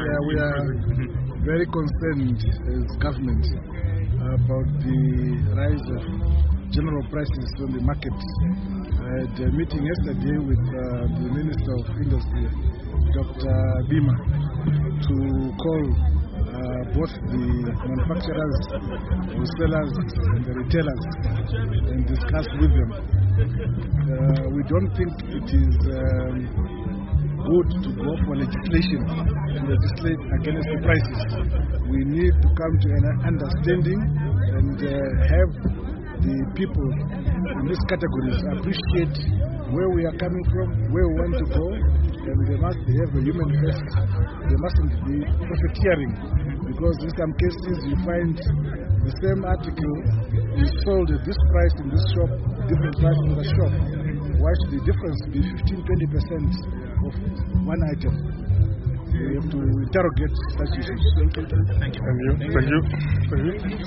we are very concerned as government about the rise of general prices on the market. I had a meeting yesterday with the Minister of Industry, Dr. Bima, to call both the manufacturers, wholesalers and the retailers and discuss with them. We don't think it is good to go for legislation to legislate against the prices. We need to come to an understanding and have the people in these categories appreciate where we are coming from, where we want to go, and they must have a human face. They mustn't be profiteering, because in some cases you find the same article is sold at this price in this shop, different price in the shop. Why should the difference be 15-20% of one item? We have to interrogate such issues. Thank you. Thank you.